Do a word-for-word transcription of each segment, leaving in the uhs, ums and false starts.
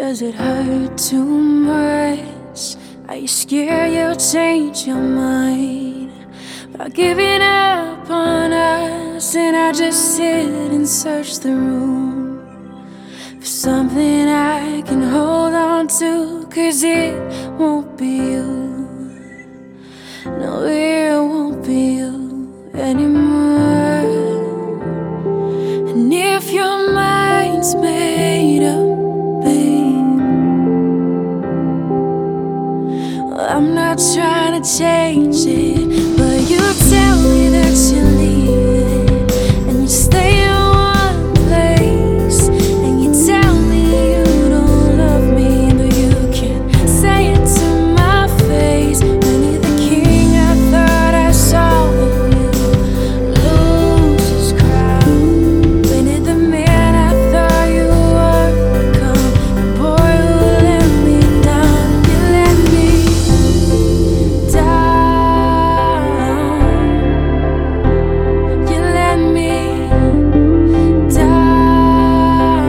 Does it hurt too much? Are you scared you'll change your mind about giving up on us? And I just sit and search the room for something I can hold on to, 'cause it won't be you. No, it won't be you anymore. And if your mind's made up, babe, well, I'm not trying to change it, but you tell me that you're leaving, and you stay in one place, and you tell me you don't love me, but you can't say it to my face. When you're the king I thought I saw, when you lose his crown. When you're the man I thought you were become, the boy who let me down. You let me down. You let me down.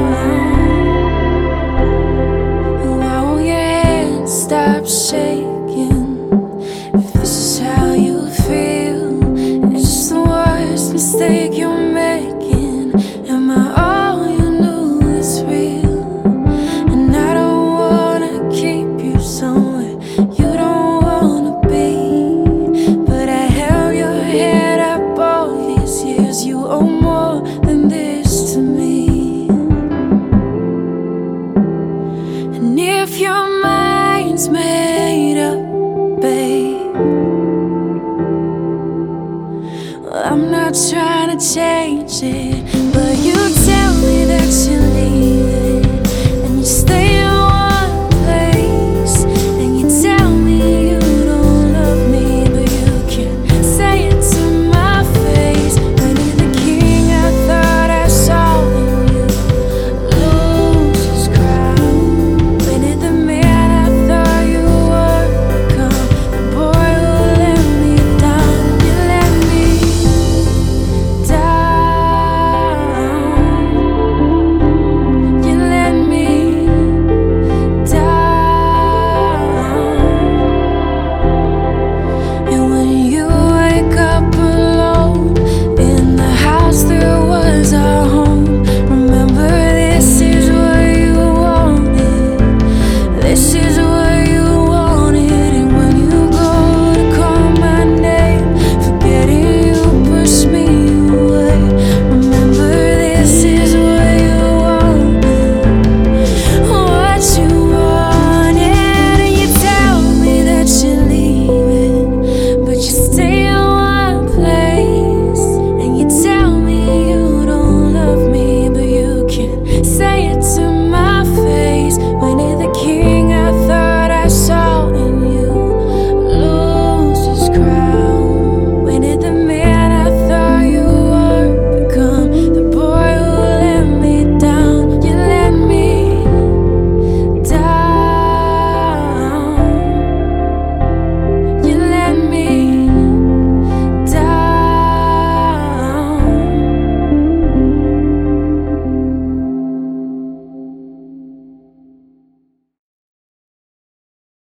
Why won't your hands stop shaking? If this is how you feel, it's just the worst mistake you're making. Am I all you knew is real? And I don't wanna keep you somewhere you don't wanna be, but I held your head up all these years. You owe more than this to me. And if you're